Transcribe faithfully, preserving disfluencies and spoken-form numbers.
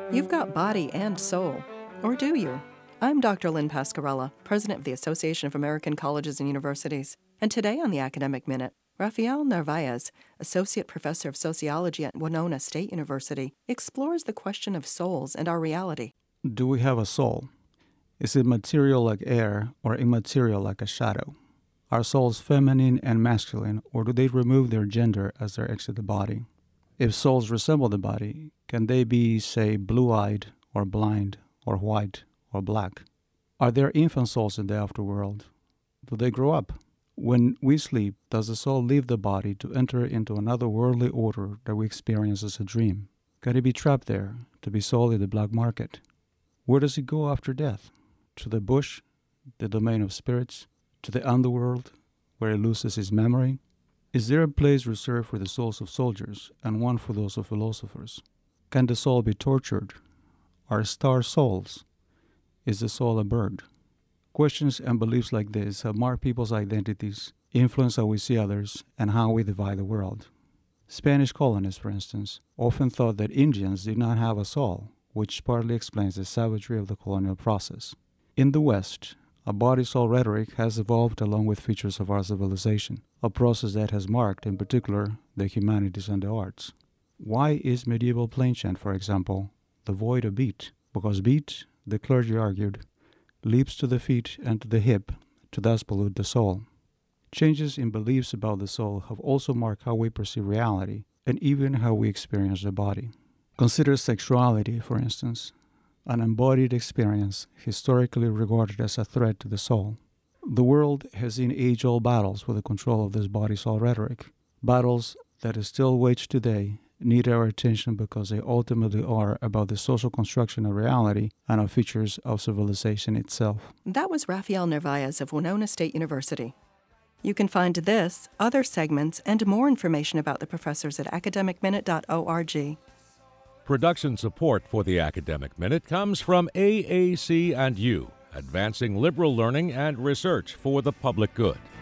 You've got body and soul. Or do you? I'm Doctor Lynn Pascarella, President of the Association of American Colleges and Universities. And today on the Academic Minute, Rafael Narvaez, Associate Professor of Sociology at Winona State University, explores the question of souls and our reality. Do we have a soul? Is it material like air or immaterial like a shadow? Are souls feminine and masculine, or do they remove their gender as they exit the body? If souls resemble the body, can they be, say, blue-eyed or blind or white or black? Are there infant souls in the afterworld? Do they grow up? When we sleep, does the soul leave the body to enter into another worldly order that we experience as a dream? Can it be trapped there to be sold in the black market? Where does it go after death? To the bush, the domain of spirits, to the underworld, where it loses its memory? Is there a place reserved for the souls of soldiers and one for those of philosophers? Can the soul be tortured? Are stars souls? Is the soul a bird? Questions and beliefs like this have marked people's identities, influence how we see others, and how we divide the world. Spanish colonists, for instance, often thought that Indians did not have a soul, which partly explains the savagery of the colonial process. In the West, a body-soul rhetoric has evolved along with features of our civilization, a process that has marked, in particular, the humanities and the arts. Why is medieval plain chant, for example, devoid of beat? Because beat, the clergy argued, leaps to the feet and to the hip to thus pollute the soul. Changes in beliefs about the soul have also marked how we perceive reality and even how we experience the body. Consider sexuality, for instance, an embodied experience historically regarded as a threat to the soul. The world has seen age-old battles for the control of this body-soul rhetoric, battles that is still waged today need our attention because they ultimately are about the social construction of reality and of features of civilization itself. That was Rafael Narvaez of Winona State University. You can find this, other segments, and more information about the professors at academic minute dot org. Production support for the Academic Minute comes from A A C and U, advancing liberal learning and research for the public good.